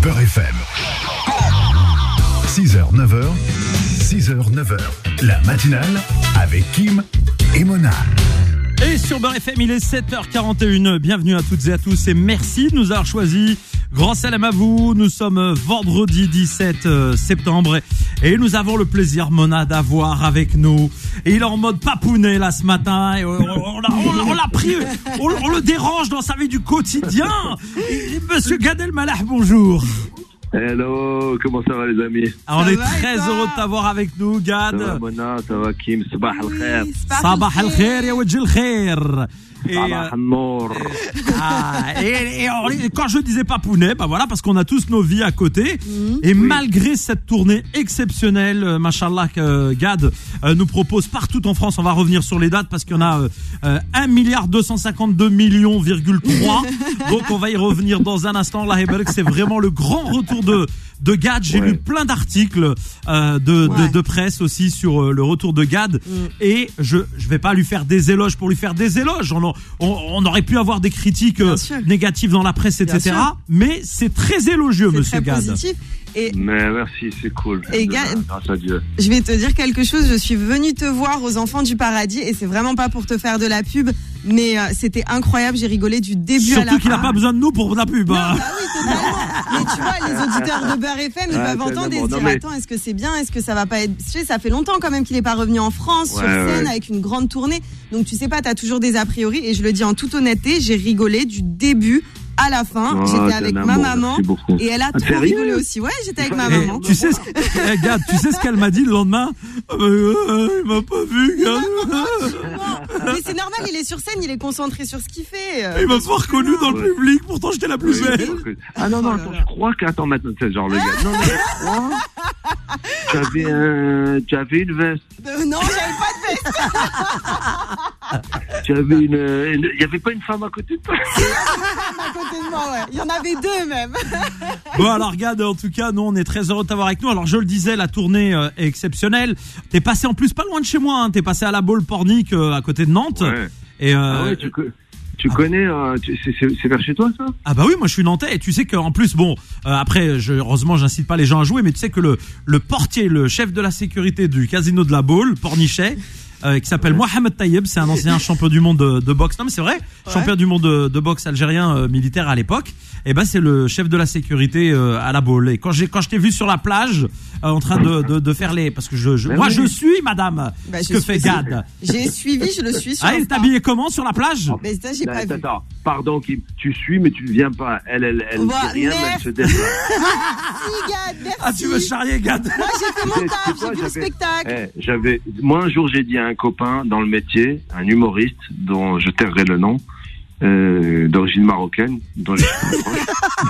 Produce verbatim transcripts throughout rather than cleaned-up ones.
Beurre F M. six heures, neuf heures, six heures, neuf heures. La matinale avec Kim et Mona. Et sur Beurre F M, il est sept heures quarante et une. Bienvenue à toutes et à tous et merci de nous avoir choisis. Grand salam à vous. Nous sommes vendredi dix-sept septembre et nous avons le plaisir, Mona, d'avoir avec nous. Et il est en mode papounet là ce matin. Et on, on, l'a, on, on l'a pris, on, on le dérange dans sa vie du quotidien. Et Monsieur Gad Elmaleh, bonjour. Hello, comment ça va les amis? Alors, on est très heureux de t'avoir avec nous, Gad. Ça va Mona, ça va Kim, sabah al-khair. Sabah al-khair ya wajh al-khair. Et, sabah al-nour. Ah, et, et, alors, quand je disais papounet, bah voilà, parce qu'on a tous nos vies à côté. Mmh. Et oui. Malgré cette tournée exceptionnelle, euh, machallah, que euh, Gad euh, nous propose partout en France, on va revenir sur les dates parce qu'il y en a euh, euh, un milliard deux cent cinquante-deux millions virgule trois. Donc on va y revenir dans un instant. Là, c'est vraiment le grand retour de de Gad. J'ai ouais. lu plein d'articles euh, de, ouais. de de presse aussi sur euh, le retour de Gad. Mm. Et je je vais pas lui faire des éloges pour lui faire des éloges. On on, on aurait pu avoir des critiques euh, négatives dans la presse, et cetera. Mais c'est très élogieux, c'est Monsieur très Gad. Positif. Et mais merci, c'est cool. Et Gad, grâce à Dieu. Je vais te dire quelque chose. Je suis venue te voir aux Enfants du Paradis et c'est vraiment pas pour te faire de la pub, mais euh, c'était incroyable. J'ai rigolé du début Surtout à la fin. Surtout qu'il n'a pas besoin de nous pour la pub. Non, bah oui, totalement. Mais tu vois, les auditeurs de Beurre F M, ils ah, peuvent entendre et se dire, mais... attends, est-ce que c'est bien, est-ce que ça va pas être. Tu sais, ça fait longtemps quand même qu'il est pas revenu en France ouais, sur scène ouais. avec une grande tournée. Donc tu sais pas, t'as toujours des a priori. Et je le dis en toute honnêteté, j'ai rigolé du début à la fin. Oh, j'étais avec ma amour, maman et elle a ah, trop rigolé aussi. Ouais, j'étais avec ma maman. Tu sais, ce... hey, Gad, tu sais ce qu'elle m'a dit le lendemain? euh, Il m'a pas vu, Gad. Mais c'est normal, il est sur scène, il est concentré sur ce qu'il fait. Il m'a pas reconnu dans le public, pourtant j'étais la plus belle. Ah non, non, attends, je crois qu'attends maintenant, c'est genre le gars. Non, mais je crois. Tu avais un, tu avais une veste. Euh, non, j'avais pas de veste. Tu avais une, une, il y avait pas une femme à côté de toi. À côté de moi, ouais. Il y en avait deux même. Bon alors regarde, en tout cas, nous on est très heureux de t'avoir avec nous. Alors je le disais, la tournée euh, est exceptionnelle. T'es passé en plus pas loin de chez moi. Hein. T'es passé à la Baule Pornic euh, à côté de Nantes. Ouais. Et euh, ah ouais, tu co- Tu ah connais, euh, tu, c'est, c'est, c'est vers chez toi ça? Ah bah oui, moi je suis nantais et tu sais qu'en plus, bon, euh, après, je, heureusement j'incite pas les gens à jouer, mais tu sais que le, le portier, le chef de la sécurité du casino de la Baule, Pornichet, euh, qui s'appelle Mohamed Tayeb, c'est un ancien champion du monde de, de boxe. Non mais c'est vrai, ouais. champion du monde de, de boxe algérien euh, militaire à l'époque. Et ben c'est le chef de la sécurité euh, à la Baule. Et quand j'ai quand je t'ai vu sur la plage euh, en train de, de de faire les parce que je, je moi oui. je suis madame bah, ce que fait Gad. J'ai suivi, je le suis sur Ah, il est habillé comment sur la plage? Mais ça j'ai pas attends, vu. Attends, pardon Kim, tu suis mais tu ne viens pas. Elle elle elle bah, dit rien, mais elle se déplace. Si Gad, merci. Ah, tu veux charrier Gad? Moi j'ai fait mon taf, j'ai vu le spectacle. Eh, j'avais moi un jour j'ai dit à un copain dans le métier, un humoriste dont je tairai le nom. Euh, d'origine marocaine, dont je suis proche,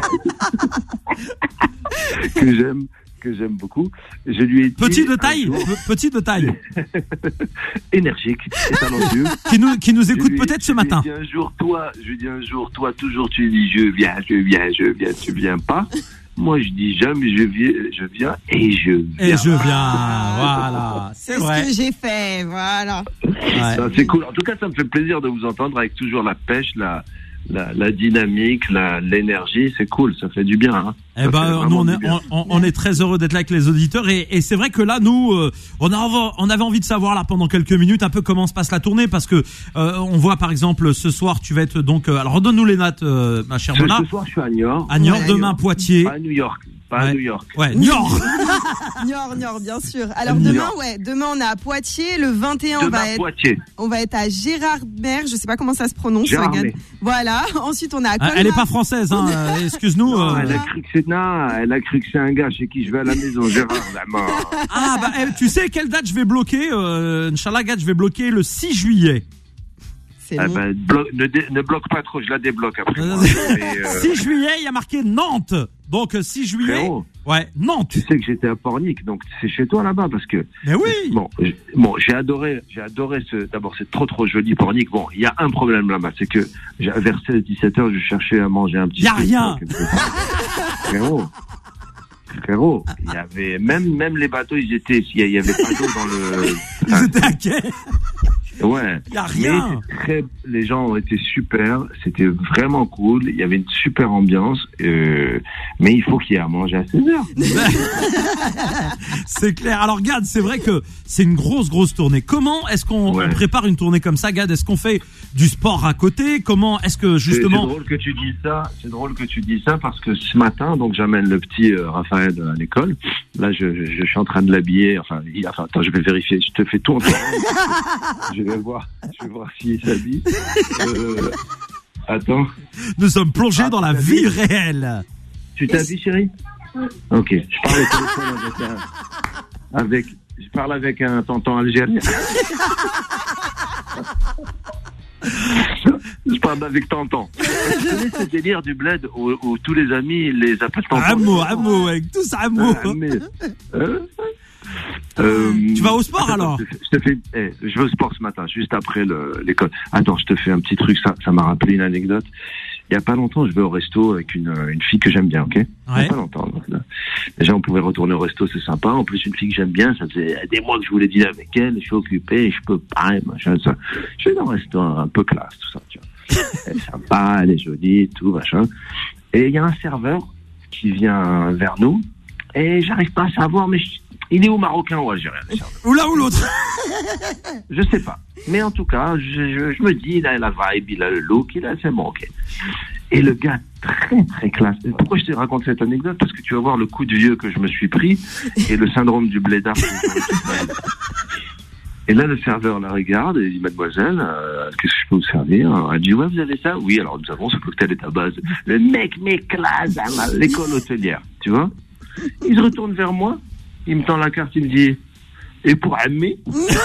que j'aime, que j'aime beaucoup. Je lui ai dit petit de taille, jour, petit de taille, énergique et talentueux, qui nous qui nous écoute lui, peut-être ce matin. Je lui ai dit un jour, toi, je lui dis un jour, toi, toujours tu dis je viens, je viens, je viens, tu viens pas. Moi, je dis jamais je viens, je viens et je viens. Et je viens, voilà. C'est, c'est vrai. ce que j'ai fait, voilà. Ouais. Ça, c'est cool. En tout cas, ça me fait plaisir de vous entendre avec toujours la pêche, la, la, la dynamique, la, l'énergie. C'est cool, ça fait du bien. Hein. Eh ben, nous, on est, on, on est très heureux d'être là avec les auditeurs et, et c'est vrai que là, nous, euh, on, a, on avait envie de savoir là pendant quelques minutes un peu comment se passe la tournée parce que euh, on voit par exemple ce soir, tu vas être donc. Euh, alors redonne-nous les notes, euh, ma chère Mona. Ce soir, je suis à Niort. À Niort, ouais, demain Poitiers. Pas à New York. Pas ouais. à New York. Ouais, Niort. Niort, Niort, bien sûr. Alors demain, Niort. ouais, demain on est à Poitiers. Le vingt et un, demain, on va être, Poitiers. on va être à Gérardmer. Je sais pas comment ça se prononce. Gérardmer. Voilà. Ensuite, on est à Colmar. Elle est pas française, hein. euh, excuse-nous. Non, euh... Elle a cru que c'est non, elle a cru que c'est un gars chez qui je vais à la maison. Gérard, la mort. Ah bah, tu sais quelle date je vais bloquer euh, Inch'Allah, Gad, je vais bloquer le six juillet. C'est ah bon. ben, blo- ne, dé- ne bloque pas trop, je la débloque après. Moi. Mais, euh... six juillet, il y a marqué Nantes. Donc six juillet. Frérot, ouais, Nantes. Tu sais que j'étais à Pornic, donc c'est chez toi là-bas parce que. Mais oui. Bon, j- bon, j'ai adoré, j'ai adoré ce. D'abord, c'est trop trop joli Pornic. Bon, il y a un problème là-bas, c'est que vers seize dix-sept heures, je cherchais à manger un petit. Il y a rien. Frérot. Frérot, il y avait même même les bateaux, ils étaient, il y avait pas d'eau dans le. Ils étaient à quai. Ouais. Y a rien. Mais très, les gens ont été super. C'était vraiment cool. Il y avait une super ambiance. Euh, mais il faut qu'il y ait à manger à seize heures. C'est clair. Alors, Gad, c'est vrai que c'est une grosse, grosse tournée. Comment est-ce qu'on Ouais. on prépare une tournée comme ça, Gad? Est-ce qu'on fait du sport à côté? Comment est-ce que C'est, justement... c'est drôle que tu dis ça. C'est drôle que tu dis ça parce que ce matin, donc j'amène le petit euh, Raphaël à l'école. Là, je, je, je suis en train de l'habiller. Enfin, il, enfin, attends, je vais vérifier. Je te fais tout en temps. Je vais voir. Je vais voir s'il s'habille. Euh, attends. Nous sommes plongés Ah, dans la t'as vie vu réelle. Tu t'habilles, chérie? Ok. Je parle au téléphone avec un, avec, je parle avec un tonton algérien. Je parle avec tonton. Tu connais ce délire du bled où, où tous les amis ils les appellent tonton? Amo, amo, avec tous amo. Ah, mais, euh, euh, Tu vas au sport, attends, alors? Je te fais, je, te fais eh, je vais au sport ce matin, juste après le, l'école. Attends, je te fais un petit truc, ça, ça m'a rappelé une anecdote. Il y a pas longtemps, je vais au resto avec une, une fille que j'aime bien, ok? Il y Ouais. a pas longtemps. Donc, là. Déjà, on pouvait retourner au resto, c'est sympa. En plus, une fille que j'aime bien, ça faisait des mois que je voulais dîner avec elle, je suis occupé, je peux pas, et machin, ça. Je vais dans un resto un peu classe, tout ça, tu vois. Elle est sympa, elle est jolie, tout, machin. Et il y a un serveur qui vient vers nous, et j'arrive pas à savoir, mais je- il est où, marocain ou algérien, le serveur? Ou l'un ou l'autre. Je sais pas. Mais en tout cas, je, je, je me dis, il a la vibe, il a le look, il a, c'est bon, ok. Et le gars, très très classe. Et pourquoi je te raconte cette anecdote? Parce que tu vas voir le coup de vieux que je me suis pris et le syndrome du blédard. que j'aurais. Et là, le serveur la regarde et il dit, mademoiselle, euh, qu'est-ce que je peux vous servir? Elle dit, ouais, vous avez ça? Oui, alors nous avons ce cocktail est à base. Le mec m'éclate à l'école hôtelière, tu vois? Il se retourne vers moi, il me tend la carte, il me dit, et pour Amé?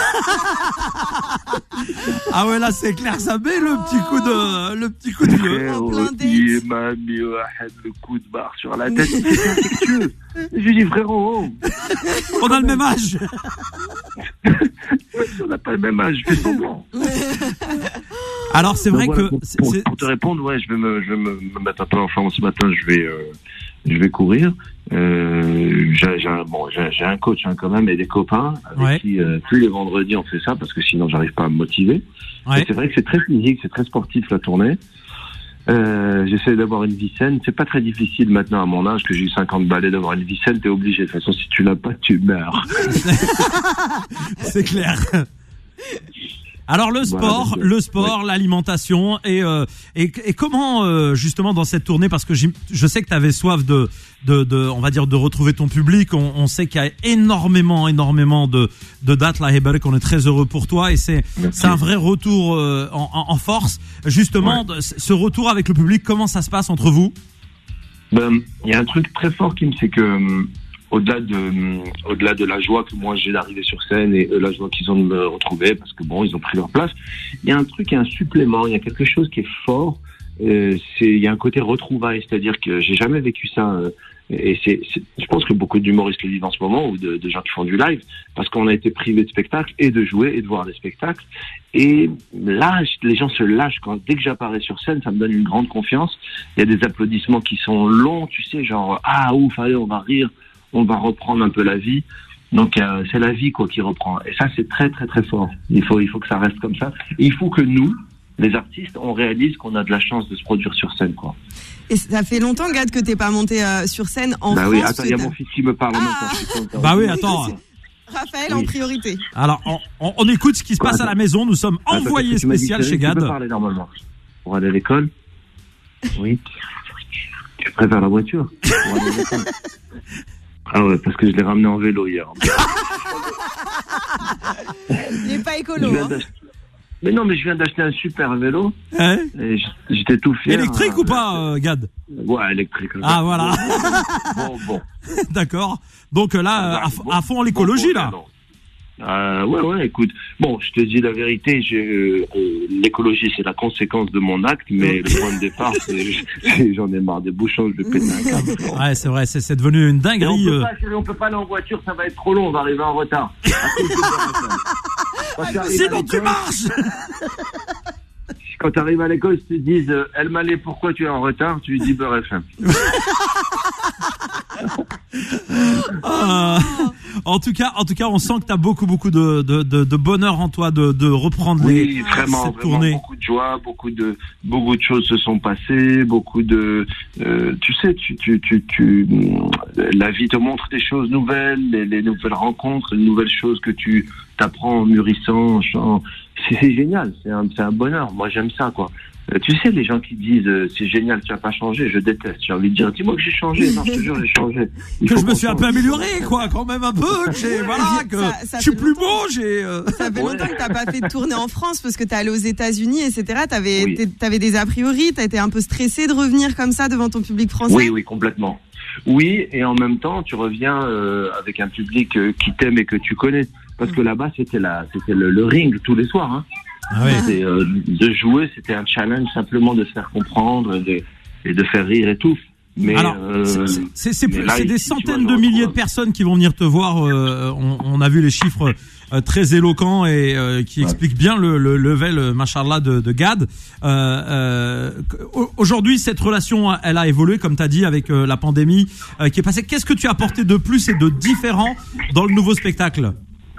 Ah ouais, là, c'est clair, ça met le petit coup de, le petit coup de vieux. En plein date. Il m'a mis le coup de barre sur la tête. C'est affectueux. Je lui dis, frérot, oh, On a le même âge. on n'a pas le même âge, je fais semblant. Alors, c'est vrai Donc voilà, que... pour, c'est- pour- c'est- pour te répondre, ouais, je vais me, je vais me, me mettre un peu en forme ce matin. Je vais, euh, je vais courir. Euh, j'ai, j'ai un, bon, j'ai, j'ai un coach hein, quand même et des copains avec Ouais. qui euh, tous les vendredis on fait ça parce que sinon j'arrive pas à me motiver. Ouais. Et c'est vrai que c'est très physique, c'est très sportif la tournée. Euh, j'essaie d'avoir une vie saine. C'est pas très difficile maintenant à mon âge que j'ai eu cinquante balais d'avoir une vie saine. T'es obligé. De toute façon, si tu l'as pas, tu meurs. C'est clair. Alors le sport, Voilà, le sport, l'alimentation et, euh, et et comment euh, justement dans cette tournée, parce que j'im- je sais que tu avais soif de, de de on va dire de retrouver ton public. On, on sait qu'il y a énormément énormément de de dates là, Hebarek, on est très heureux pour toi et c'est Merci. c'est un vrai retour euh, en, en en force. Justement, de- ce retour avec le public, comment ça se passe entre vous? Ben, il y a un truc très fort qui me, c'est que euh, au-delà de, euh, au-delà de la joie que moi j'ai d'arriver sur scène et euh, la joie qu'ils ont de me retrouver parce que bon, ils ont pris leur place, il y a un truc, il y a un supplément, il y a quelque chose qui est fort. Euh, c'est, il y a un côté retrouvaille, c'est-à-dire que j'ai jamais vécu ça. Euh, et c'est, c'est, je pense que beaucoup d'humoristes le vivent en ce moment ou de, de gens qui font du live parce qu'on a été privés de spectacles et de jouer et de voir des spectacles. Et là, les gens se lâchent. Quand, dès que j'apparais sur scène, ça me donne une grande confiance. Il y a des applaudissements qui sont longs, tu sais, genre ah ouf, allez, on va rire, on va reprendre un peu la vie. Donc euh, c'est la vie quoi qui reprend. Et ça c'est très très très fort. Il faut il faut que ça reste comme ça. Et il faut que nous, les artistes, on réalise qu'on a de la chance de se produire sur scène quoi. Et ça fait longtemps, Gad, que t'es pas monté euh, sur scène en bah France. oui, attends, il y a t'as- mon fils qui me parle en même Ah. temps. je suis content. Bah oui, attends. Raphaël Oui. en priorité. Alors on, on, on écoute ce qui se passe à la maison. Nous sommes Attends, envoyés qu'est-ce que tu m'as dit, spécial chérie, chez Tu peux Gad. parler normalement pour aller à l'école. Oui. Tu préfères la voiture pour aller à l'école. Ah ouais, parce que je l'ai ramené en vélo hier. Il est pas Je écolo. viens Hein. d'acheter- Mais non, mais je viens d'acheter un super vélo. Hein? Et j- j'étais tout fier. Électrique hein. ou pas, euh, Gad? Ouais, électrique. Ah voilà. Bon, bon. D'accord. Donc euh, là, euh, à, f- Bon, à fond en l'écologie bon, là. bon, Euh, ouais, ouais, écoute. Bon, je te dis la vérité, j'ai, euh, l'écologie, c'est la conséquence de mon acte, mais le point de départ, c'est, c'est- j'en ai marre des bouchons, je vais péter un câble. Ouais, c'est vrai, c'est c'est devenu une Et on dinguerie. peut euh. pas, chérie, on peut pas aller en voiture, ça va être trop long, on va arriver en retard. À cause de Beurre F M. Quand tu arrives à Sinon tu l'école- marches. Quand tu arrives à l'école, ils te disent, euh, El Malé, pourquoi tu es en retard? Tu lui dis Beurre F M. Euh, on En tout cas, en tout cas, on sent que tu as beaucoup, beaucoup de, de, de, de bonheur en toi de, de reprendre oui, les, vraiment, cette vraiment tournée. Beaucoup de joie, beaucoup de, beaucoup de choses se sont passées, beaucoup de, euh, tu sais, tu, tu, tu, tu, la vie te montre des choses nouvelles, les, les nouvelles rencontres, les nouvelles choses que tu t'apprends en mûrissant, en, c'est, c'est génial, c'est un, c'est un bonheur. Moi, j'aime ça, quoi. Euh, tu sais, les gens qui disent euh, c'est génial, tu n'as pas changé, je déteste. J'ai envie de dire, dis-moi que j'ai changé. Non, je te jure, j'ai changé. Il que faut je me suis un peu change. amélioré, quoi, quand même un peu. Que j'ai, voilà, que Ça- ça je suis fait plus longtemps. beau. J'ai. euh, Ça fait Ouais. longtemps que t'as pas fait de tournée en France parce que t'es allé aux États-Unis, et cetera. T'avais, Oui. t'es- t'avais des a priori, t'as été un peu stressé de revenir comme ça devant ton public français. Oui, oui, complètement. Oui, et en même temps, tu reviens euh, avec un public euh, qui t'aime et que tu connais. Parce que là-bas, c'était la, c'était le, le ring tous les soirs. Hein. Ah ouais. C'était, euh, de jouer, c'était un challenge simplement de se faire comprendre de, et de faire rire et tout. Mais Alors, euh, c'est, c'est, c'est, mais plus- là, c'est des ici, tu centaines vois, de je milliers de retrouve- personnes qui vont venir te voir. euh, on, on a vu les chiffres euh, très éloquents et euh, qui Ouais. expliquent bien le, le level, euh, machallah, de, de Gad. Euh, euh, aujourd'hui, cette relation, elle a évolué, comme tu as dit, avec euh, la pandémie euh, qui est passée. Qu'est-ce que tu as apporté de plus et de différent dans le nouveau spectacle?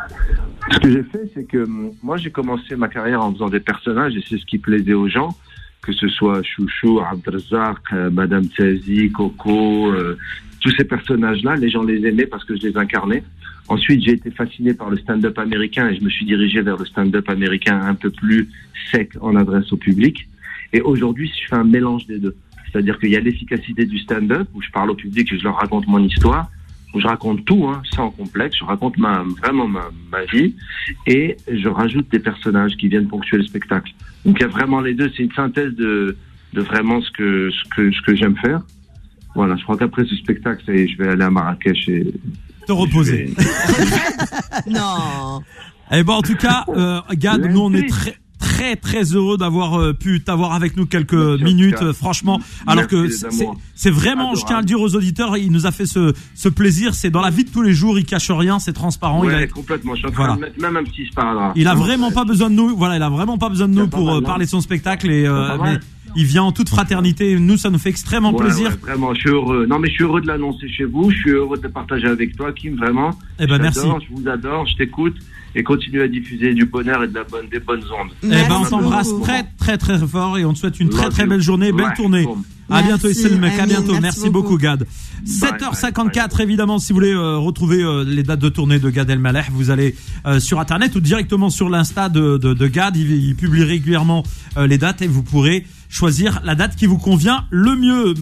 Ce que j'ai fait, c'est que hum, moi, j'ai commencé ma carrière en faisant des personnages et c'est ce qui plaisait aux gens, que ce soit Chouchou, Abdelrazak, euh, Madame Tzazi, Coco, euh, tous ces personnages-là, les gens les aimaient parce que je les incarnais. Ensuite, j'ai été fasciné par le stand-up américain et je me suis dirigé vers le stand-up américain un peu plus sec en adresse au public. Et aujourd'hui, je fais un mélange des deux. C'est-à-dire qu'il y a l'efficacité du stand-up où je parle au public et je leur raconte mon histoire, où je raconte tout, hein, sans complexe, je raconte ma, vraiment ma, ma vie, et je rajoute des personnages qui viennent ponctuer le spectacle. Donc il y a vraiment les deux, c'est une synthèse de, de vraiment ce que, ce que, ce que j'aime faire. Voilà, je crois qu'après ce spectacle, ça y est, je vais aller à Marrakech et... Te reposer. je vais- Non. Eh ben, en tout cas, euh, Gad, Lundi. nous on est très très très heureux d'avoir euh, pu t'avoir avec nous quelques Merci, minutes, en tout cas. euh, franchement. Alors Merci, que les c'est, amours. c'est vraiment, je tiens à le dire aux auditeurs, il nous a fait ce, ce plaisir. C'est dans la vie de tous les jours, il cache rien, c'est transparent. Ouais, il a, complètement. Je suis en train Voilà. de mettre même un petit sparadrap. il a vraiment pas besoin de nous. Voilà, il a vraiment pas besoin de nous C'est pas pour mal, euh, non parler de son spectacle. Et euh, C'est pas mal. mais il vient en toute fraternité. Nous, ça nous fait extrêmement Ouais, plaisir. ouais, vraiment, je suis heureux. Non, mais je suis heureux de l'annoncer chez vous. Je suis heureux de le partager avec toi, Kim, vraiment. Eh ben, Je merci. t'adore, Je vous adore, je t'écoute et continue à diffuser du bonheur et de la bonne, des bonnes ondes. Eh Merci ben, on t'embrasse beaucoup. très très très fort et on te souhaite une très Love très you. belle journée, belle Ouais, tournée. boom. À Merci, bientôt, Issel mec. À Amine, bientôt. merci Merci beaucoup, beaucoup. Gad. sept heures cinquante-quatre, évidemment, si vous voulez euh, retrouver euh, les dates de tournée de Gad Elmaleh, vous allez euh, sur Internet ou directement sur l'Insta de, de, de Gad. Il, il publie régulièrement euh, les dates et vous pourrez choisir la date qui vous convient le mieux.